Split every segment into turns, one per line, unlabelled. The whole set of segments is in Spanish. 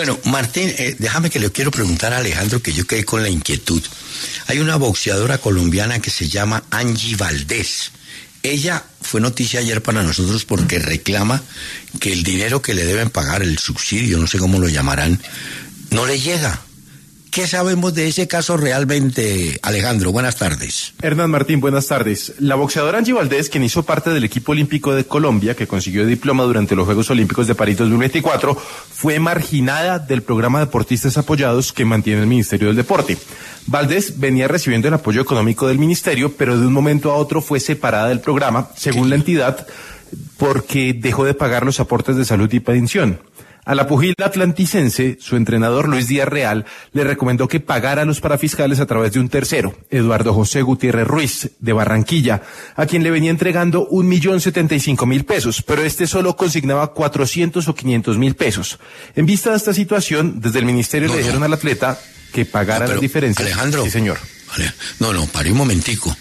Bueno, Martín, déjame que le quiero preguntar a Alejandro, que yo quedé con la inquietud. Hay una boxeadora colombiana que se llama Angie Valdés. Ella fue noticia ayer para nosotros porque reclama que el dinero que le deben pagar, el subsidio, no sé cómo lo llamarán, no le llega. ¿Qué sabemos de ese caso realmente, Alejandro? Buenas tardes.
Hernán Martín, buenas tardes. La boxeadora Angie Valdés, quien hizo parte del equipo olímpico de Colombia, que consiguió diploma durante los Juegos Olímpicos de París 2024, fue marginada del programa Deportistas Apoyados que mantiene el Ministerio del Deporte. Valdés venía recibiendo el apoyo económico del ministerio, pero de un momento a otro fue separada del programa, según la entidad, porque dejó de pagar los aportes de salud y pensión. A la pugila atlanticense, su entrenador Luis Díaz Real le recomendó que pagara a los parafiscales a través de un tercero, Eduardo José Gutiérrez Ruiz, de Barranquilla, a quien le venía entregando 1.075.000 pesos, pero este solo consignaba 400 o 500.000 pesos. En vista de esta situación, desde el ministerio le dijeron al atleta que pagara las diferencias.
Alejandro.
Sí, señor.
Paré un momentico.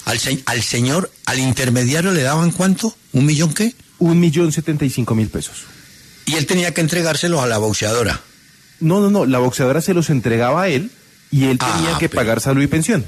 Al intermediario le daban ¿cuánto? ¿1 millón qué?
1.075.000 pesos.
Y él tenía que entregárselos a la boxeadora.
No, la boxeadora se los entregaba a él y él tenía que pagar salud y pensión.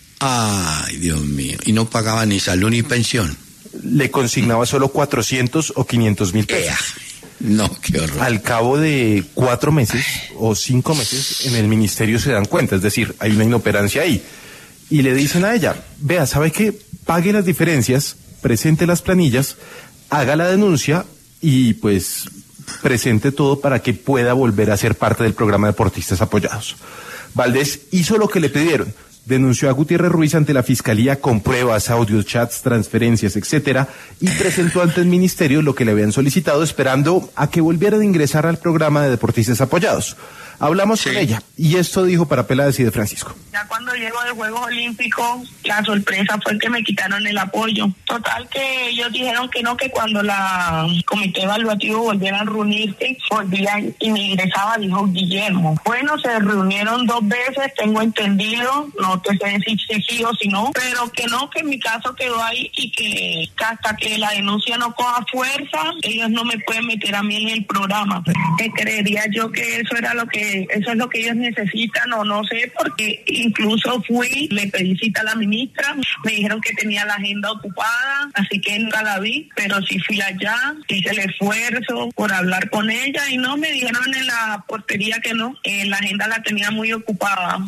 Ay, Dios mío, y no pagaba ni salud ni pensión.
Le consignaba solo 400 o 500.000 pesos.
No, qué horror.
Al cabo de 4 meses o 5 meses en el ministerio se dan cuenta, es decir, hay una inoperancia ahí. Y le dicen a ella, vea, ¿sabe qué? Pague las diferencias, presente las planillas, haga la denuncia y pues presente todo para que pueda volver a ser parte del programa Deportistas Apoyados. Valdés hizo lo que le pidieron, denunció a Gutiérrez Ruiz ante la Fiscalía con pruebas, audios, chats, transferencias, etcétera, y presentó ante el ministerio lo que le habían solicitado, esperando a que volvieran a ingresar al programa de Deportistas Apoyados. Hablamos con ella, y esto dijo para Peláez y de Francisco.
Ya cuando llego de Juegos Olímpicos, la sorpresa fue que me quitaron el apoyo. Total que ellos dijeron que no, que cuando la comité evaluativo volviera a reunirse, volvían y me ingresaba, dijo Guillermo. Bueno, se reunieron 2 veces, tengo entendido, no te sé decir si sí o si no, pero que no, que mi caso quedó ahí y que hasta que la denuncia no coja fuerza, ellos no me pueden meter a mí en el programa. Creería yo que eso es lo que ellos necesitan, o no sé, porque incluso le pedí cita a la ministra, me dijeron que tenía la agenda ocupada, así que nunca la vi, pero sí fui allá, hice el esfuerzo por hablar con ella y no, me dijeron en la portería que no, la agenda la tenía muy ocupada.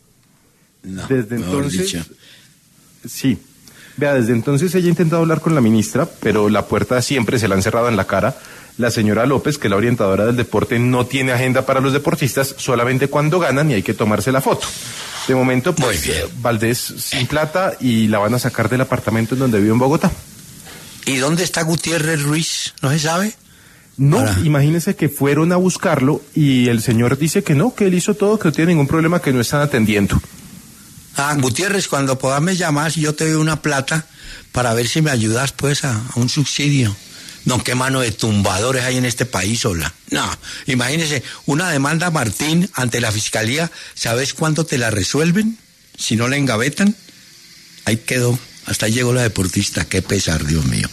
No, desde entonces, sí. Vea, desde entonces ella ha intentado hablar con la ministra, pero la puerta siempre se la han cerrado en la cara. La señora López, que es la orientadora del deporte, no tiene agenda para los deportistas, solamente cuando ganan y hay que tomarse la foto. De momento, pues, Valdés sin plata y la van a sacar del apartamento en donde vive en Bogotá.
¿Y dónde está Gutiérrez Ruiz? ¿No se sabe?
No, imagínese que fueron a buscarlo y el señor dice que no, que él hizo todo, que no tiene ningún problema, que no están atendiendo.
Gutiérrez, cuando puedas me llamas y yo te doy una plata para ver si me ayudas pues a un subsidio. No, qué mano de tumbadores hay en este país, hola. No, imagínese, una demanda, Martín, ante la Fiscalía, ¿sabes cuánto te la resuelven? Si no la engavetan, ahí quedó, hasta ahí llegó la deportista, qué pesar, Dios mío.